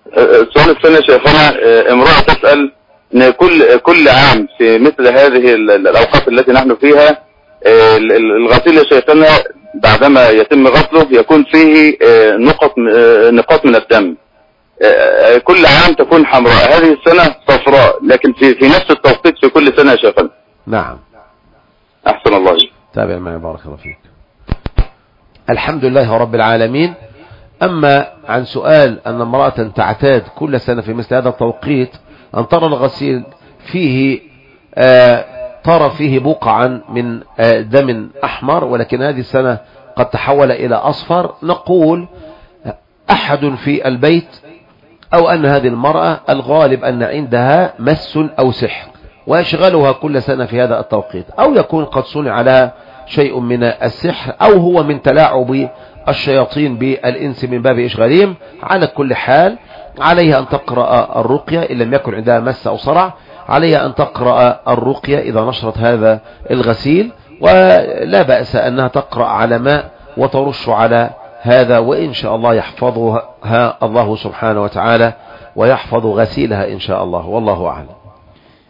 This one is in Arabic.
السؤال الثاني يا شيخنا، امرأة تسأل ان كل عام في مثل هذه الاوقات التي نحن فيها الغسيل يا شيخنا بعدما يتم غسله يكون فيه نقاط من الدم، كل عام تكون حمراء، هذه السنة صفراء، لكن في نفس التوقيت في كل سنة يا شيخنا. نعم. احسن الله. تابع معي بارك الله فيك. الحمد لله رب العالمين. أما عن سؤال أن امرأة تعتاد كل سنة في مثل هذا التوقيت أن ترى الغسيل فيه ترى فيه بقعا من دم أحمر، ولكن هذه السنة قد تحول إلى أصفر، نقول أحد في البيت أو أن هذه المرأة الغالب أن عندها مس أو سحر ويشغلها كل سنة في هذا التوقيت، أو يكون قد صنع لها شيء من السحر، أو هو من تلاعب الشياطين بالإنس من باب إشغالهم. على كل حال عليها أن تقرأ الرقية إن لم يكن عندها مس أو صرع، عليها أن تقرأ الرقية إذا نشرت هذا الغسيل، ولا بأس أنها تقرأ على ماء وترش على هذا، وإن شاء الله يحفظها الله سبحانه وتعالى ويحفظ غسيلها إن شاء الله، والله أعلم.